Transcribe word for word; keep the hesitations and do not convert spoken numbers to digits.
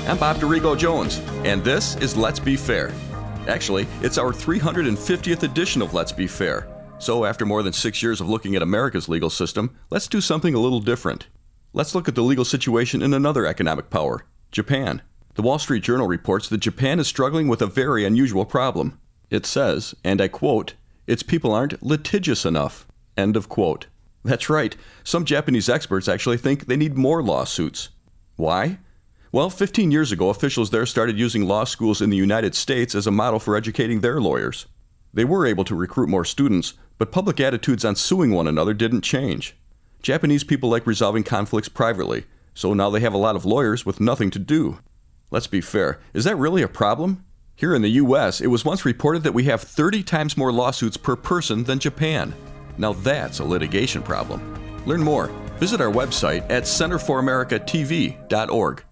I'm Bob Dorigo Jones, and this is Let's Be Fair. Actually, it's our three hundred fiftieth edition of Let's Be Fair. So after more than six years of looking at America's legal system, let's do something a little different. Let's look at the legal situation in another economic power, Japan. The Wall Street Journal reports that Japan is struggling with a very unusual problem. It says, and I quote, "Its people aren't litigious enough." End of quote. That's right. Some Japanese experts actually think they need more lawsuits. Why? Well, fifteen years ago, officials there started using law schools in the United States as a model for educating their lawyers. They were able to recruit more students, but public attitudes on suing one another didn't change. Japanese people like resolving conflicts privately, so now they have a lot of lawyers with nothing to do. Let's be fair. Is that really a problem? Here in the U S, it was once reported that we have thirty times more lawsuits per person than Japan. Now that's a litigation problem. Learn more. Visit our website at center for america t v dot org.